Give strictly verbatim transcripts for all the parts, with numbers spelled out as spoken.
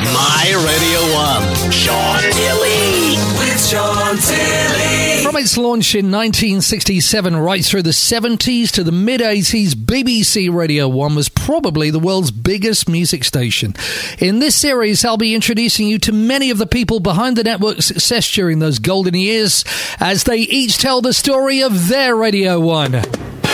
My Radio one. Sean Tilley with Sean Tilley. From its launch in nineteen sixty-seven right through the seventies to the mid-eighties, B B C Radio one was probably the world's biggest music station. In this series, I'll be introducing you to many of the people behind the network's success during those golden years as they each tell the story of their Radio one. It's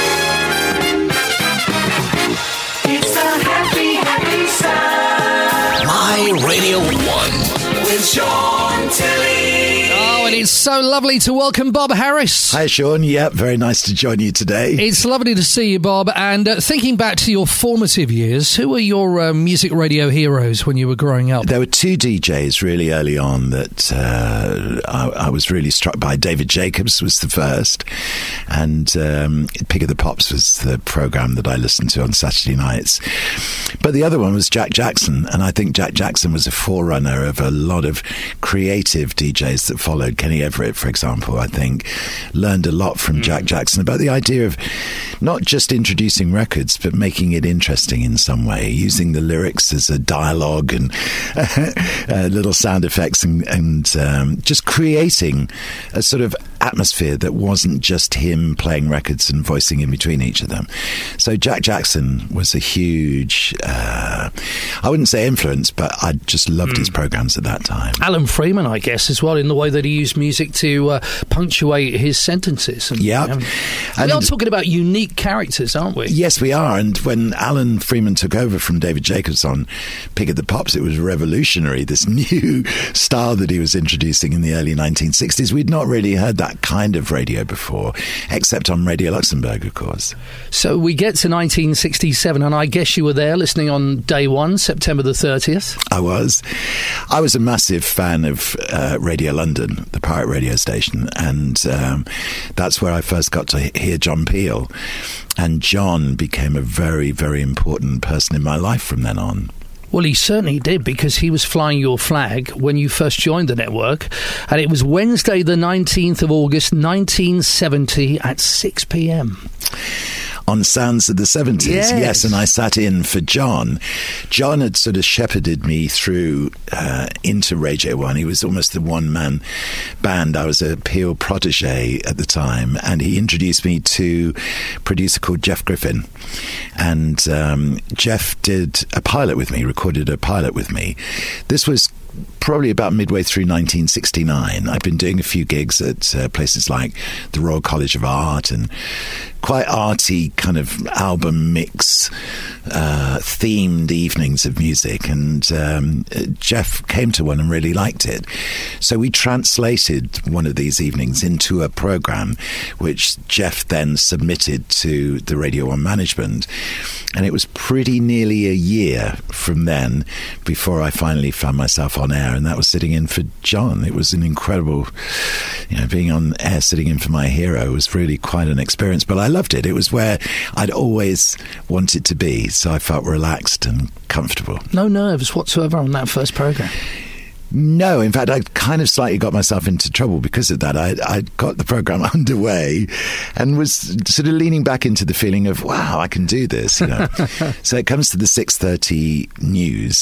a happy, happy sound. My Radio one With Sean Tilley. Oh, and it's so lovely to welcome Bob Harris. Hi, Sean. Yep, very nice to join you today. It's lovely to see you, Bob. And uh, thinking back to your formative years, who were your uh, music radio heroes when you were growing up? There were two D Js really early on that uh, I, I was really struck by. David Jacobs was the first, and um, Pick of the Pops was the program that I listened to on Saturday nights. But the other one was Jack Jackson, and I think Jack Jackson was a forerunner of a lot of creative D Js that followed. Kenny Everett, for example, I think, learned a lot from Jack Jackson about the idea of not just introducing records, but making it interesting in some way, using the lyrics as a dialogue and uh, little sound effects and, and um, just creating a sort of atmosphere that wasn't just him playing records and voicing in between each of them. So Jack Jackson was a huge, uh, I wouldn't say influence, but I just loved mm. his programs at that time. Alan Freeman, I guess, as well, in the way that he used music to uh, punctuate his sentences. And, yeah. Um, we are talking about unique characters, aren't we? Yes, we are. And when Alan Freeman took over from David Jacobs on Pick of the Pops, it was revolutionary, this new style that he was introducing in the early nineteen sixties. We'd not really heard that kind of radio before, except on Radio Luxembourg, of course. So we get to nineteen sixty-seven, and I guess you were there listening on day one, September the thirtieth. I was. I was a massive fan of uh, Radio London, the pirate radio station, and um, that's where I first got to hear John Peel. And John became a very, very important person in my life from then on. Well, he certainly did, because he was flying your flag when you first joined the network, and it was Wednesday the nineteenth of August nineteen seventy at six p.m. On Sounds of the seventies, yes. yes, and I sat in for John. John had sort of shepherded me through uh, into Radio one. He was almost the one-man band. I was a Peel protege at the time, and he introduced me to a producer called Jeff Griffin. And um, Jeff did a pilot with me, recorded a pilot with me. This was probably about midway through nineteen sixty-nine. I'd been doing a few gigs at uh, places like the Royal College of Art and quite arty kind of album mix uh, themed evenings of music, and um, Jeff came to one and really liked it. So we translated one of these evenings into a program which Jeff then submitted to the Radio one management, and it was pretty nearly a year from then before I finally found myself on air, and that was sitting in for John. It was an incredible, you know, being on air sitting in for my hero was really quite an experience, but I loved it. It was where I'd always wanted to be, so I felt relaxed and comfortable. No nerves whatsoever on that first program? No, in fact, I kind of slightly got myself into trouble because of that. I I got the program underway and was sort of leaning back into the feeling of, wow, I can do this, you know. So it comes to the six thirty news.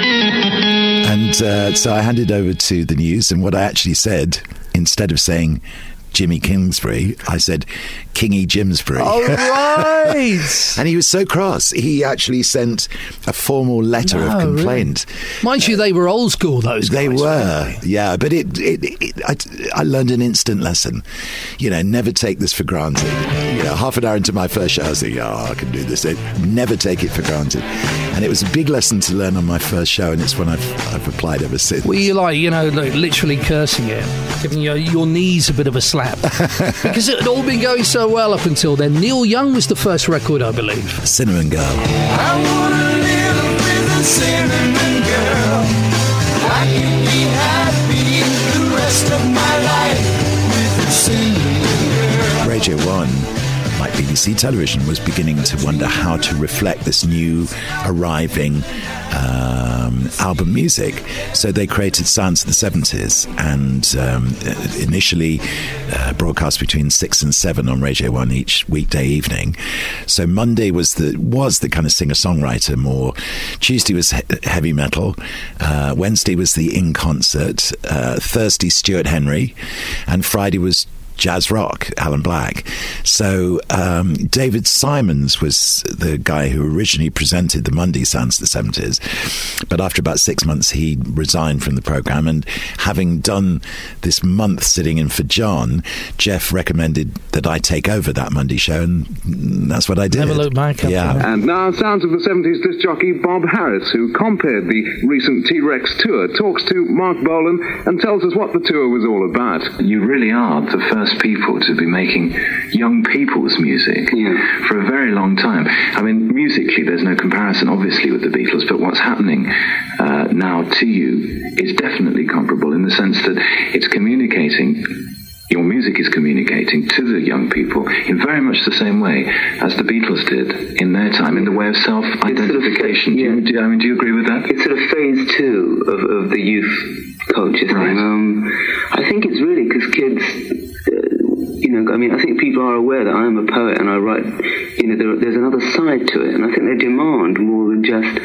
And uh, so I handed over to the news, and what I actually said, instead of saying Jimmy Kingsbury, I said Kingy Jimsbury. Oh, right. And he was so cross. He actually sent a formal letter no, of complaint. Really? Mind uh, you, they were old school, those guys. They were, they? yeah. But it, it, it I, I learned an instant lesson. You know, never take this for granted. You know, half an hour into my first show, I was thinking, oh, I can do this. Never take it for granted. And it was a big lesson to learn on my first show, and it's one I've, I've applied ever since. Were you like, you know, like literally cursing it, giving your, your knees a bit of a slap? Because it had all been going so well up until then. Neil Young was the first record, I believe. Cinnamon Girl. I wanna live with a cinnamon girl. I can be happy the rest of my life with a cinnamon girl. Radio one, like B B C Television, was beginning to wonder how to reflect this new arriving um, album music. So they created Sounds of the seventies, and um, initially uh, broadcast between six and seven on Radio One each weekday evening. So Monday was the was the kind of singer-songwriter more. Tuesday was he- heavy metal. Uh, Wednesday was the in concert. Uh, Thursday, Stuart Henry, and Friday was jazz rock, Alan Black. So um, David Simons was the guy who originally presented the Monday Sounds of the seventies, but after about six months he resigned from the programme, and having done this month sitting in for John, Jeff recommended that I take over that Monday show, and that's what I did. Never looked back. Yeah. And now Sounds of the seventies disc jockey Bob Harris, who compared the recent T-Rex tour, talks to Mark Bolan and tells us what the tour was all about. You really are the first people to be making young people's music yeah. for a very long time. I mean, musically, there's no comparison, obviously, with the Beatles, but what's happening uh, now to you is definitely comparable in the sense that it's communicating. Your music is communicating to the young people in very much the same way as the Beatles did in their time, in the way of self-identification. Sort of, yeah. do, you, do, you, I mean, do you agree with that? It's sort of phase two of, of the youth culture thing. Right. Um, I think it's really because kids, uh, you know, I mean, I think people are aware that I am a poet and I write, you know, there, there's another side to it, and I think they demand more than just,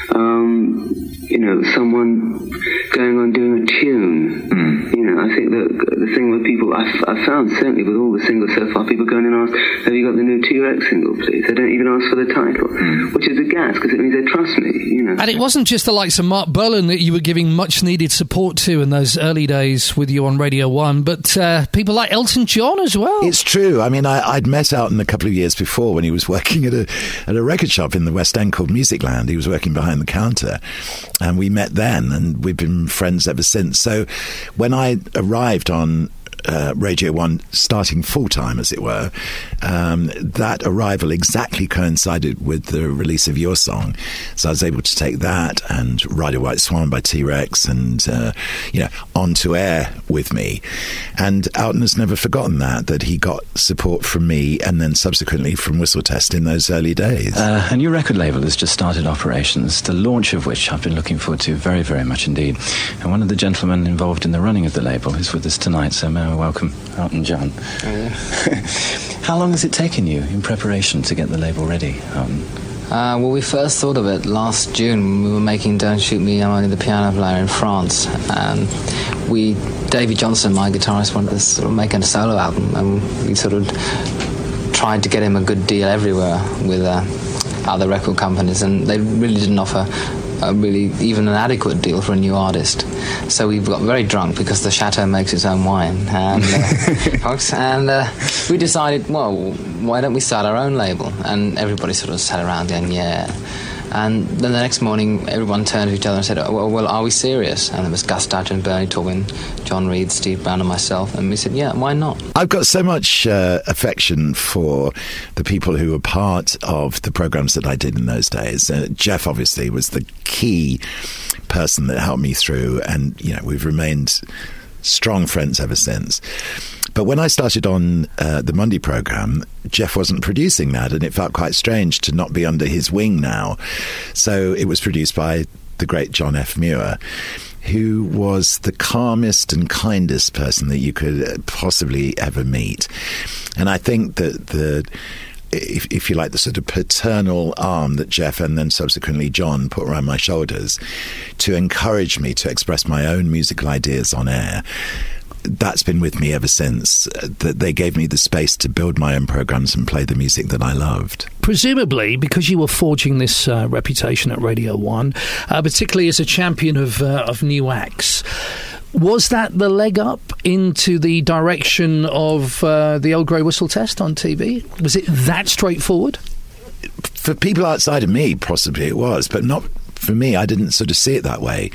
um, you know, someone going on doing a tune. Mm. You know, I think that the thing with people, I've, I've found certainly with all the singles so far, people go in and ask, have you got the new T-Rex single, please? They don't even ask for the title, mm. which is a gas, because it means they trust me, you know. And it wasn't just the likes of Mark Bolan that you were giving much needed support to in those early days with you on Radio One, but uh, people like Elton John as well. It's true. I mean, I, I'd met Elton a couple of years before when he was working at a at a record shop in the West End called Musicland. He was working behind the counter, and we met then, and we've been friends ever since. So when I arrived on Uh, Radio One, starting full-time, as it were, um, that arrival exactly coincided with the release of your song. So I was able to take that and Ride a White Swan by T-Rex and, uh, you know, onto air with me. And Elton has never forgotten that, that he got support from me and then subsequently from Whistle Test in those early days. Uh, a new record label has just started operations, the launch of which I've been looking forward to very, very much indeed. And one of the gentlemen involved in the running of the label is with us tonight, so may I welcome Elton John. Oh, yeah. How long has it taken you in preparation to get the label ready, Elton? Uh, well, we first thought of it last June when we were making Don't Shoot Me, I'm Only the Piano Player in France. And we, Davey Johnson, my guitarist, wanted to sort of make a solo album, and we sort of tried to get him a good deal everywhere with uh, other record companies, and they really didn't offer a really even an adequate deal for a new artist. So we got very drunk because the chateau makes its own wine, and uh, and uh, we decided, well, why don't we start our own label? And everybody sort of sat around going, yeah. And then the next morning, everyone turned to each other and said, oh, well, well, are we serious? And it was Gus Dudgeon, Bernie Taupin, John Reed, Steve Brown and myself. And we said, yeah, why not? I've got so much uh, affection for the people who were part of the programs that I did in those days. Uh, Jeff, obviously, was the key person that helped me through. And, you know, we've remained strong friends ever since. But when I started on uh, the Monday programme, Jeff wasn't producing that, and it felt quite strange to not be under his wing now. So it was produced by the great John F. Muir, who was the calmest and kindest person that you could possibly ever meet. And I think that the... If, if you like, the sort of paternal arm that Jeff and then subsequently John put around my shoulders to encourage me to express my own musical ideas on air, that's been with me ever since. That they gave me the space to build my own programs and play the music that I loved. Presumably, because you were forging this uh, reputation at Radio One, uh, particularly as a champion of uh, of new acts, was that the leg up into the direction of uh, the old grey whistle test on T V? Was it that straightforward? For people outside of me, possibly it was, but not for me. I didn't sort of see it that way.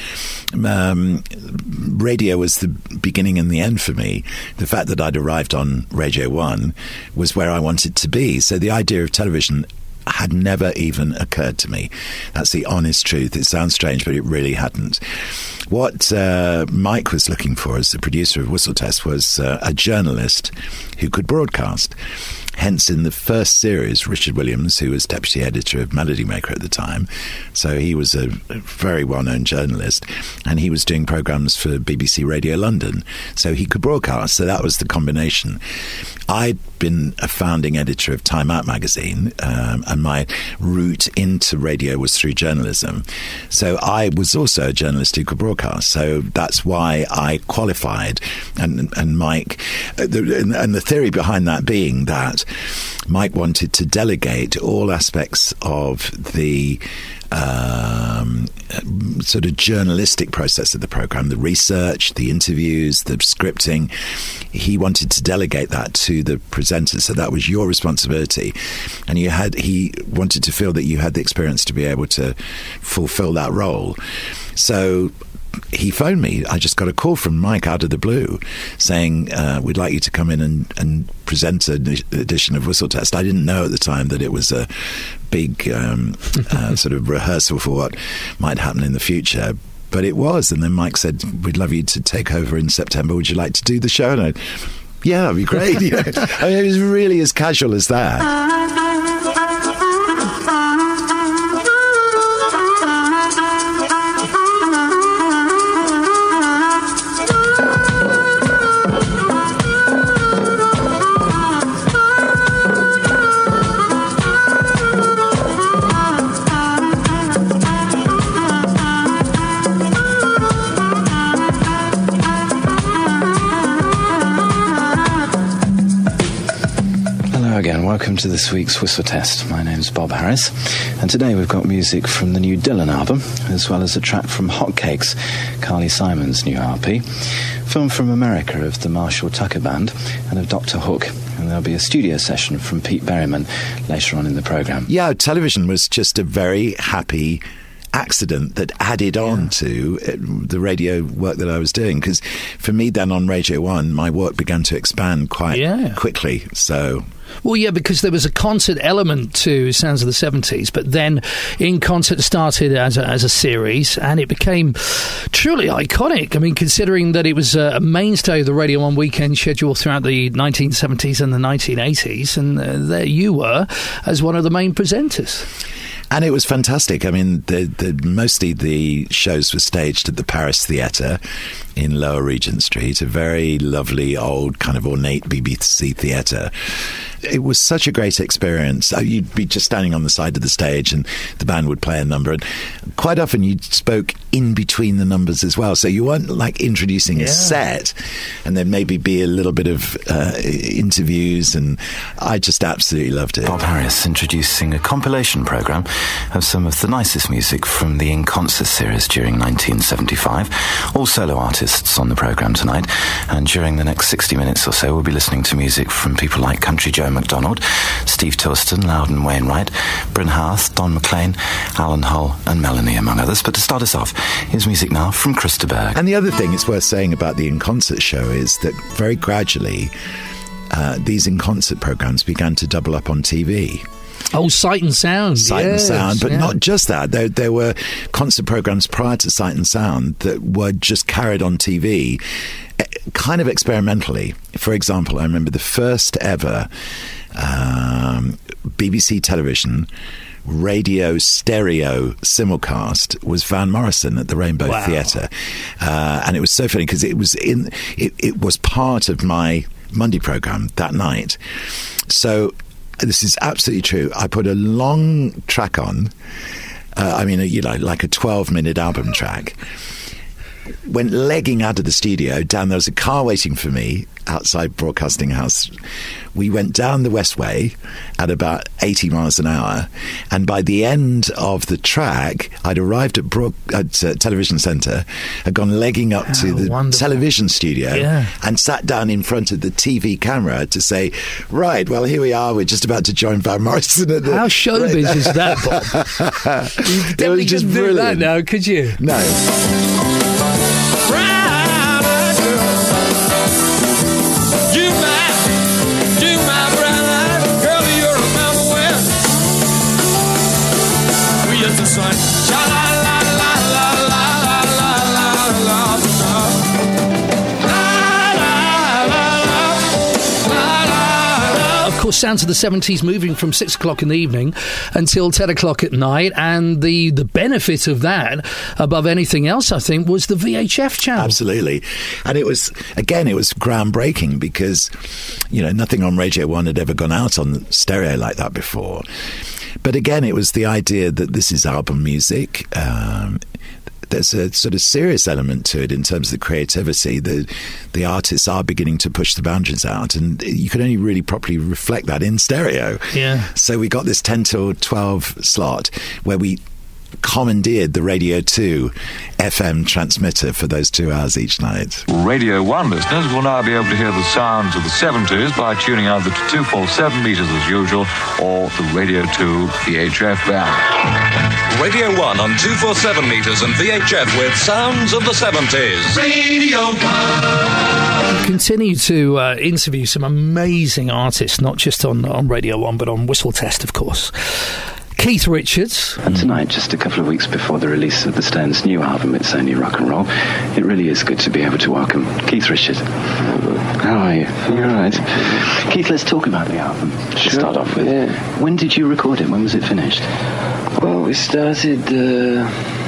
Um, radio was the beginning and the end for me. The fact that I'd arrived on Radio One was where I wanted to be. So the idea of television had never even occurred to me. That's the honest truth. It sounds strange, but it really hadn't. What uh, Mike was looking for as the producer of Whistle Test was uh, a journalist who could broadcast. Hence, in the first series, Richard Williams, who was deputy editor of Melody Maker at the time, so he was a, a very well-known journalist, and he was doing programmes for B B C Radio London, so he could broadcast. So that was the combination. I'd been a founding editor of Time Out magazine, um, and my route into radio was through journalism. So I was also a journalist who could broadcast. So that's why I qualified. And, and Mike, uh, the, and, and the theory behind that being that Mike wanted to delegate all aspects of the Um, sort of journalistic process of the program, the research, the interviews, the scripting. He wanted to delegate that to the presenter, so that was your responsibility. And you had, he wanted to feel that you had the experience to be able to fulfill that role. So he phoned me. I just got a call from Mike out of the blue saying, uh, we'd like you to come in and, and present an edition of Whistle Test. I didn't know at the time that it was a big um, uh, sort of rehearsal for what might happen in the future. But it was. And then Mike said, we'd love you to take over in September. Would you like to do the show? And I, yeah, that'd be great. You know? I mean, it was really as casual as that. Again, welcome to this week's Whistle Test. My name's Bob Harris, and today we've got music from the new Dylan album, as well as a track from Hotcakes, Carly Simon's new R P, film from America of the Marshall Tucker Band, and of Doctor Hook. And there'll be a studio session from Pete Berryman later on in the programme. Yeah, television was just a very happy accident that added on yeah. to the radio work that I was doing, because for me then on Radio one my work began to expand quite yeah. quickly. So well, yeah, because there was a concert element to Sounds of the seventies, but then In Concert started as a, as a series, and it became truly iconic. I mean, considering that it was a mainstay of the Radio one weekend schedule throughout the nineteen seventies and the nineteen eighties, and uh, there you were as one of the main presenters. And it was fantastic. I mean, the, the, mostly the shows were staged at the Paris Theatre in Lower Regent Street, a very lovely, old, kind of ornate B B C theatre. It was such a great experience. You'd be just standing on the side of the stage and the band would play a number. And quite often you spoke in between the numbers as well. So you weren't like introducing yeah. a set, and then maybe be a little bit of uh, interviews. And I just absolutely loved it. Bob Harris introducing a compilation programme of some of the nicest music from the In Concert series during nineteen seventy-five. All solo artists on the programme tonight. And during the next sixty minutes or so, we'll be listening to music from people like Country Joe McDonald, Steve Tilston, Loudon Wainwright, Bryn Harth, Don McLean, Alan Hull and Melanie, among others. But to start us off, here's music now from Krista Berg. And the other thing it's worth saying about the In Concert show is that very gradually uh, these In Concert programmes began to double up on T V. Oh, Sight and Sound. Sight yes, and Sound, but yeah. not just that. There, there were concert programmes prior to Sight and Sound that were just carried on T V, kind of experimentally. For example, I remember the first ever um, B B C television radio stereo simulcast was Van Morrison at the Rainbow wow. Theatre, uh, and it was so funny because it was in it, it was part of my Monday programme that night. So this is absolutely true. I put a long track on. Uh, I mean, a, you know, like a twelve-minute album track. Went legging out of the studio. Down there was a car waiting for me outside Broadcasting House. We went down the Westway at about eighty miles an hour, and by the end of the track, I'd arrived at, Broad- at uh, Television Centre, had gone legging up oh, to the wonderful. television studio, yeah. and sat down in front of the T V camera to say, right, well, here we are, we're just about to join Van Morrison at the... How showbiz right. is that, Bob? You definitely just couldn't do that now, could you? No. Sounds of the seventies moving from six o'clock in the evening until ten o'clock at night. And the, the benefit of that, above anything else, I think, was the V H F channel. Absolutely. And it was, again, it was groundbreaking because, you know, nothing on Radio one had ever gone out on stereo like that before. But again, it was the idea that this is album music. Um, there's a sort of serious element to it in terms of the creativity. The the artists are beginning to push the boundaries out, and you can only really properly reflect that in stereo. Yeah. So we got this ten till twelve slot where we commandeered the Radio two F M transmitter for those two hours each night. Radio one listeners will now be able to hear the sounds of the seventies by tuning either to two forty-seven metres as usual or the Radio two V H F band. Radio one on two forty-seven metres and V H F with sounds of the seventies. Radio one. Continue to uh, interview some amazing artists, not just on, on Radio one, but on Whistle Test, of course. Keith Richards. And tonight, just a couple of weeks before the release of the Stones' new album, It's Only Rock and Roll, it really is good to be able to welcome Keith Richards. How are you? You're all right. Keith, let's talk about the album to sure. start off with. Yeah. When did you record it? When was it finished? Well, we started uh,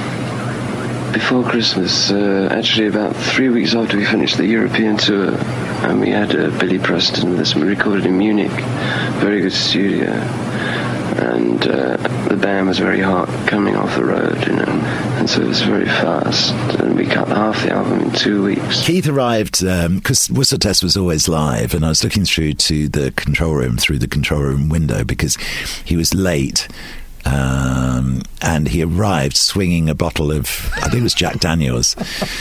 before Christmas, uh, actually about three weeks after we finished the European tour, and we had uh, Billy Preston with us. We recorded in Munich, very good studio. And uh, the band was very hot coming off the road, you know, and so it was very fast. And we cut half the album in two weeks. Keith arrived because um, Whistle Test was always live, and I was looking through to the control room through the control room window because he was late. Um, and he arrived swinging a bottle of, I think it was Jack Daniels,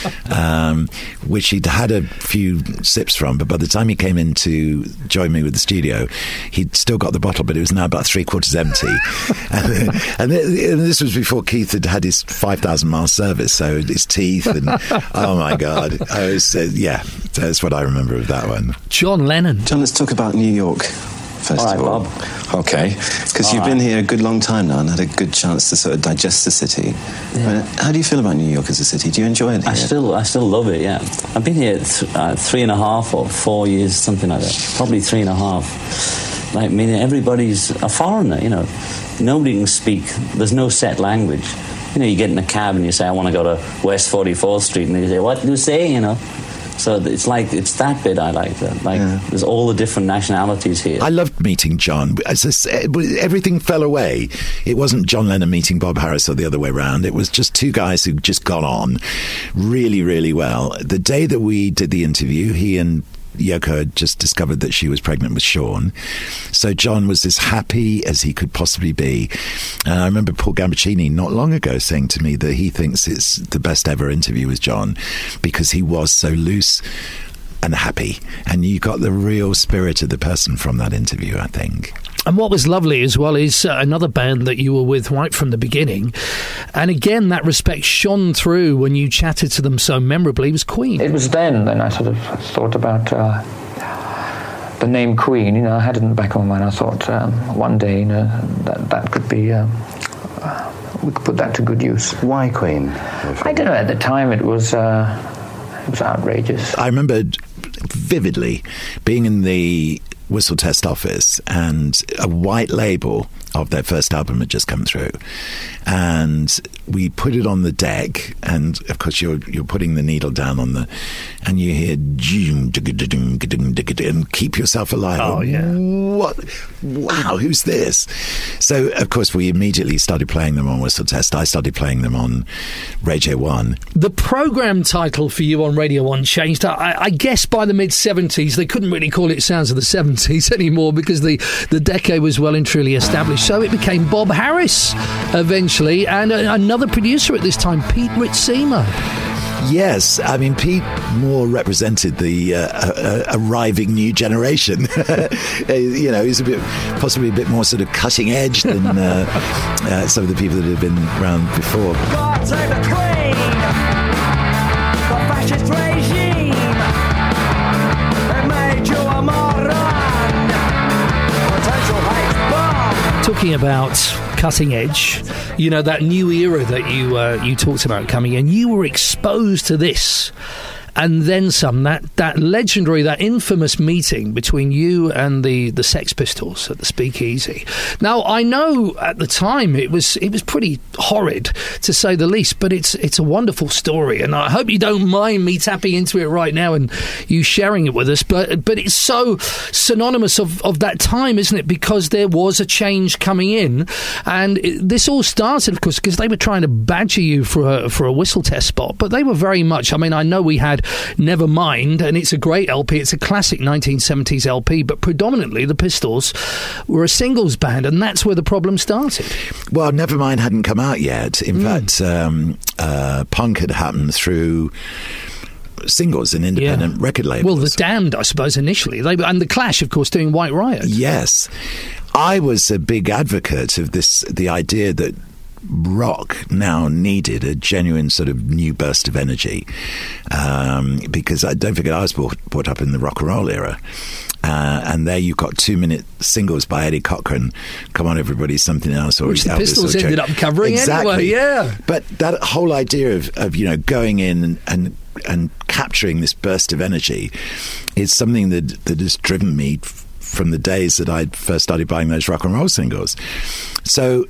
um, which he'd had a few sips from, but by the time he came in to join me with the studio, he'd still got the bottle, but it was now about three quarters empty. and, and, and this was before Keith had had his five thousand mile service, so his teeth and, oh my God. I was, uh, yeah, that's what I remember of that one. John Lennon. John, let's talk about New York. First all right, of all, Bob. Okay, because you've right. been here a good long time now and had a good chance to sort of digest the city. Yeah. I mean, how do you feel about New York as a city? Do you enjoy it here? I still, I still love it. Yeah, I've been here th- uh, three and a half or four years, something like that. Probably three and a half. Like, I mean, everybody's a foreigner. You know, nobody can speak. There's no set language. You know, you get in a cab and you say, "I want to go to West forty-fourth Street," and they say, "What do you say?" You know. So it's like, it's that bit I like. That. Like, yeah. There's all the different nationalities here. I loved meeting John. As I said, everything fell away. It wasn't John Lennon meeting Bob Harris or the other way around. It was just two guys who just got on really, really well. The day that we did the interview, he and Yoko had just discovered that she was pregnant with Sean. So John was as happy as he could possibly be. And I remember Paul Gambaccini not long ago saying to me that he thinks it's the best ever interview with John because he was so loose and happy. And you got the real spirit of the person from that interview, I think. And what was lovely as well is uh, another band that you were with right from the beginning. And again, that respect shone through when you chatted to them so memorably, was Queen. It was then, then I sort of thought about uh, the name Queen. You know, I had it in the back of my mind. I thought um, one day, you know, that, that could be... Um, uh, we could put that to good use. Why Queen? I don't know. At the time, it was uh, it was outrageous. I remember vividly being in the Whistle Test office and a white label of their first album had just come through, and we put it on the deck, and of course you're you're putting the needle down on the, and you hear and Keep Yourself Alive. Oh yeah, what? Wow, who's this? So of course we immediately started playing them on Whistle Test. I started playing them on Radio One. The program title for you on Radio One changed. I, I guess by the mid seventies they couldn't really call it Sounds of the seventies anymore because the the decade was well and truly established. So it became Bob Harris eventually, and a, another producer at this time, Pete Ritzema. Yes, I mean, Pete more represented the uh, uh, arriving new generation. You know, he's a bit, possibly a bit more sort of cutting edge than uh, uh, some of the people that have been around before. God save the Queen, the fascist regime, they made you a moron, potential hate bomb. Talking about cutting edge, you know, that new era that you uh, you talked about coming in, you were exposed to this and then some. That that legendary, that infamous meeting between you and the, the Sex Pistols at the Speakeasy. Now, I know at the time it was it was pretty horrid, to say the least, but it's it's a wonderful story, and I hope you don't mind me tapping into it right now and you sharing it with us. But but it's so synonymous of, of that time, isn't it? Because there was a change coming in, and it, this all started, of course, because they were trying to badger you for a, for a whistle test spot, but they were very much, I mean, I know we had Nevermind, and it's a great L P, it's a classic nineteen seventies L P, but predominantly the Pistols were a singles band, and that's where the problem started. Well, Nevermind hadn't come out yet. In mm. fact, um, uh, punk had happened through singles and independent yeah. record labels. Well, The Damned, I suppose, initially. They And The Clash, of course, doing White Riot. Yes. I was a big advocate of this, the idea that rock now needed a genuine sort of new burst of energy, um, because I don't forget I was brought, brought up in the rock and roll era, uh, and there you got two minute singles by Eddie Cochran, Come On Everybody, Something Else, or which the Elvis Pistols ended up covering exactly. anyway. Yeah, but that whole idea of, of you know going in and, and and capturing this burst of energy is something that that has driven me f- from the days that I first started buying those rock and roll singles. So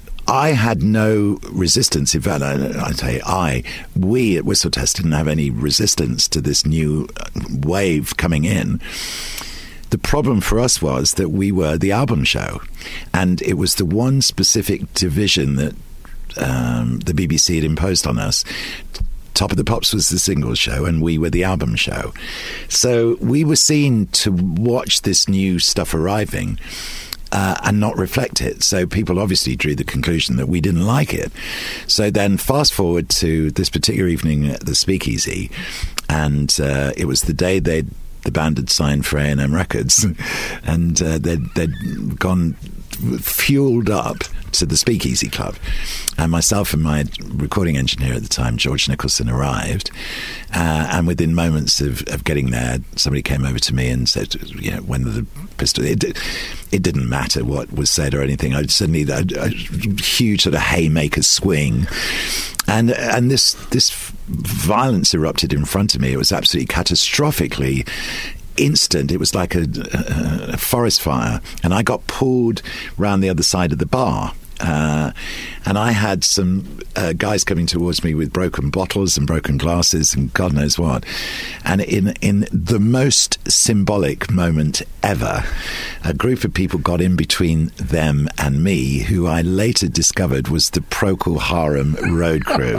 I had no resistance. In fact, I, I say I, we at Whistle Test didn't have any resistance to this new wave coming in. The problem for us was that we were the album show, and it was the one specific division that um, the B B C had imposed on us. Top of the Pops was the singles show, and we were the album show. So we were seen to watch this new stuff arriving uh, and not reflect it. So people obviously drew the conclusion that we didn't like it. So then fast forward to this particular evening at the Speakeasy, and uh, it was the day they'd the band had signed for A and M Records, and uh, they'd, they'd gone fueled up to the Speakeasy Club, and myself and my recording engineer at the time, George Nicholson, arrived, uh, and within moments of, of getting there, somebody came over to me and said, you know, when the Pistols, it, it didn't matter what was said or anything, I suddenly a, a huge sort of haymaker swing, and and this this violence erupted in front of me. It was absolutely catastrophically instant. It was like a, a, a forest fire, and I got pulled round the other side of the bar. Uh, and I had some uh, guys coming towards me with broken bottles and broken glasses and God knows what. And in in the most symbolic moment ever, a group of people got in between them and me, who I later discovered was the Procol Harum road crew.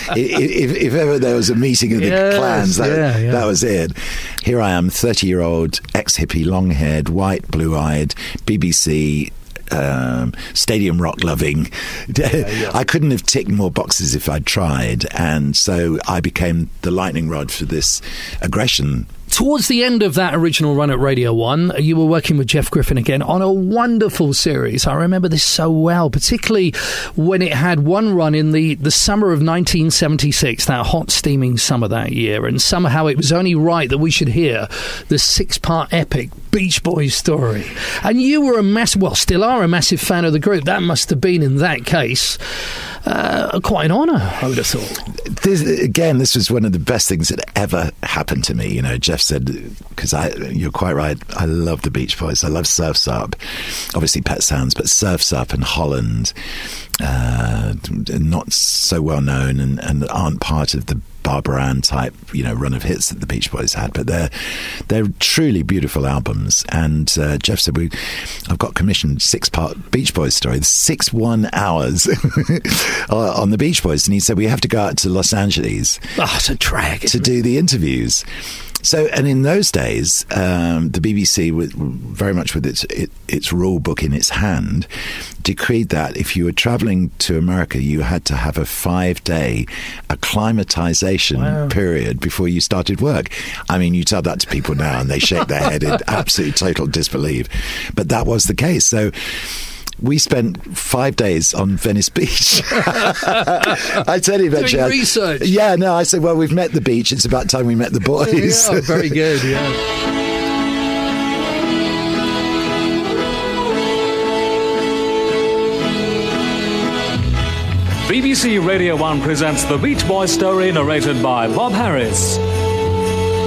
if, if ever there was a meeting of the yes, clans, that, yeah, yeah. that was it. Here I am, thirty-year-old, ex-hippie, long-haired, white, blue-eyed, B B C... Um, stadium rock loving. Yeah, yeah. I couldn't have ticked more boxes if I'd tried, and so I became the lightning rod for this aggression. Towards the end of that original run at Radio one, you were working with Jeff Griffin again on a wonderful series. I remember this so well, particularly when it had one run in the, the summer of nineteen seventy-six, that hot steaming summer that year, and somehow it was only right that we should hear the six-part epic Beach Boys story. And you were a massive, well, still are a massive fan of the group. That must have been, in that case, uh, quite an honour, I would have thought. This, again, this was one of the best things that ever happened to me. You know, Jeff said, because I, you're quite right, I love the Beach Boys. I love Surf's Up, obviously Pet Sounds, but Surf's Up and Holland, uh, not so well known and, and aren't part of the Barbara Ann type, you know, run of hits that the Beach Boys had, but they're they're truly beautiful albums. And uh, Jeff said, "We, I've got commissioned six-part Beach Boys story, six one hours on the Beach Boys," and he said we have to go out to Los Angeles. Oh, it's a drag to do the interviews. So, and in those days, um, the B B C, with, very much with its it, its rule book in its hand, decreed that if you were travelling to America, you had to have a five-day acclimatization wow. period before you started work. I mean, you tell that to people now and they shake their head in absolute total disbelief. But that was the case. So we spent five days on Venice Beach. I tell you, doing I, research. Yeah, no, I said, well, we've met the beach. It's about time we met the boys. Yeah, very good, yeah. B B C Radio one presents the Beach Boys story, narrated by Bob Harris.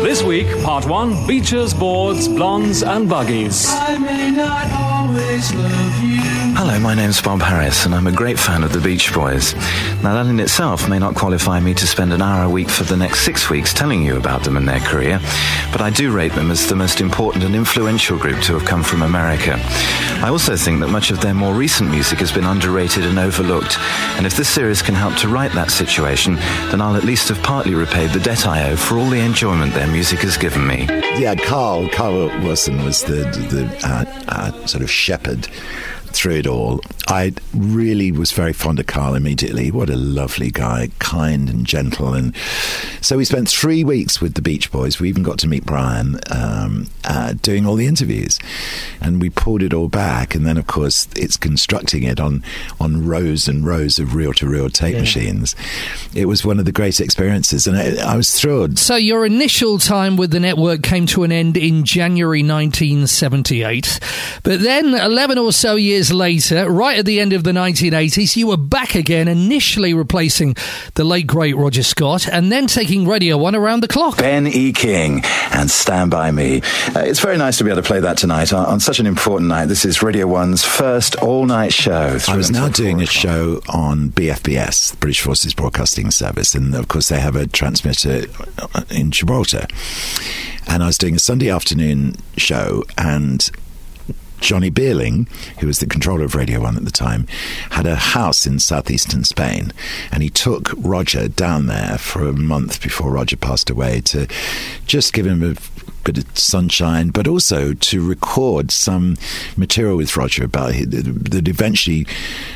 This week, part one, beaches, boards, blondes and buggies. I may not always love you. Hello, my name's Bob Harris, and I'm a great fan of the Beach Boys. Now, that in itself may not qualify me to spend an hour a week for the next six weeks telling you about them and their career, but I do rate them as the most important and influential group to have come from America. I also think that much of their more recent music has been underrated and overlooked, and if this series can help to right that situation, then I'll at least have partly repaid the debt I owe for all the enjoyment their music has given me. Yeah, Carl, Carl Wilson was the, the uh, uh, sort of shepherd through it all. I really was very fond of Carl immediately. What a lovely guy, kind and gentle. And so we spent three weeks with the Beach Boys. We even got to meet Brian um, uh, doing all the interviews. And we pulled it all back. And then, of course, it's constructing it on, on rows and rows of reel-to-reel tape yeah. machines. It was one of the great experiences. And I, I was thrilled. So your initial time with the network came to an end in January nineteen seventy-eight. But then, eleven or so years later, right at the end of the nineteen eighties, you were back again, initially replacing the late great Roger Scott, and then taking Radio One around the clock. Ben E. King and Stand By Me. Uh, it's very nice to be able to play that tonight on, on such an important night. This is Radio One's first all-night show. I was now doing a show on B F B S, the British Forces Broadcasting Service, and of course they have a transmitter in Gibraltar. And I was doing a Sunday afternoon show, and Johnny Beerling, who was the controller of Radio One at the time, had a house in southeastern Spain, and he took Roger down there for a month before Roger passed away to just give him a bit of sunshine, but also to record some material with Roger about that eventually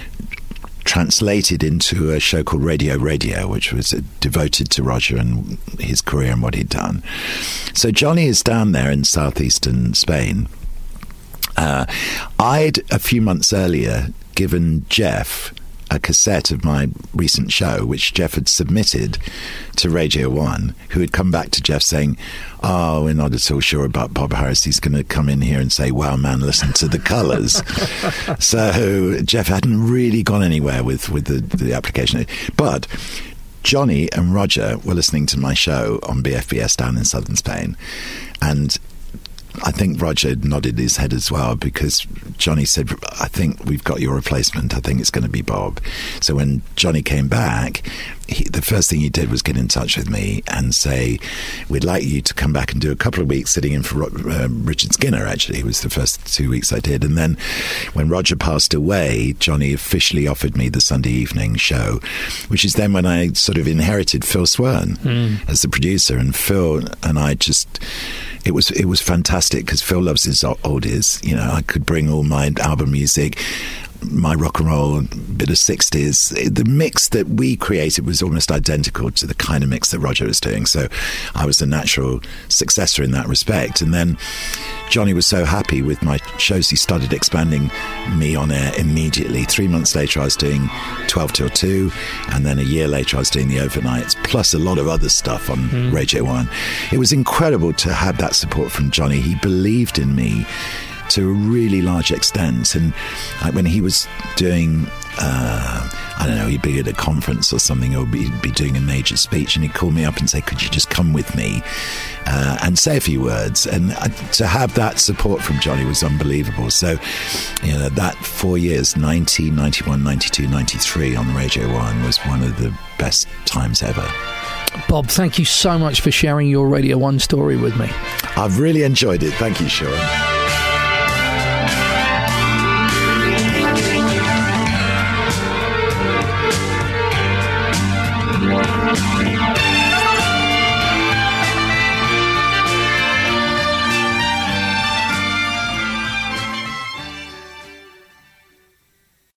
translated into a show called Radio Radio, which was devoted to Roger and his career and what he'd done. So Johnny is down there in southeastern Spain. Uh, I'd, a few months earlier, given Jeff a cassette of my recent show, which Jeff had submitted to Radio One, who had come back to Jeff saying, oh, we're not at all sure about Bob Harris. He's going to come in here and say, wow, man, listen to the colours. So Jeff hadn't really gone anywhere with, with the, the application. But Johnny and Roger were listening to my show on B F B S down in southern Spain, and I think Roger nodded his head as well, because Johnny said, I think we've got your replacement. I think it's going to be Bob. So when Johnny came back, he, the first thing he did was get in touch with me and say, we'd like you to come back and do a couple of weeks sitting in for uh, Richard Skinner, actually. It was the first two weeks I did. And then when Roger passed away, Johnny officially offered me the Sunday evening show, which is then when I sort of inherited Phil Swern mm. as the producer. And Phil and I just... It was it was fantastic, because Phil loves his oldies. You know, I could bring all my album music, my rock and roll, bit of sixties. The mix that we created was almost identical to the kind of mix that Roger was doing. So I was a natural successor in that respect. And then Johnny was so happy with my shows, he started expanding me on air immediately. Three months later, I was doing twelve till two, and then a year later, I was doing the overnights, plus a lot of other stuff on mm. Radio One. It was incredible to have that support from Johnny. He believed in me to a really large extent, and like when he was doing uh, I don't know, he'd be at a conference or something, or he'd be doing a major speech, and he'd call me up and say, could you just come with me uh, and say a few words? And uh, to have that support from Johnny was unbelievable. So, you know, that four years, ninety, ninety-one, ninety-two, ninety-three on Radio One was one of the best times ever. Bob, thank you so much for sharing your Radio One story with me. I've really enjoyed it. Thank you, Sean.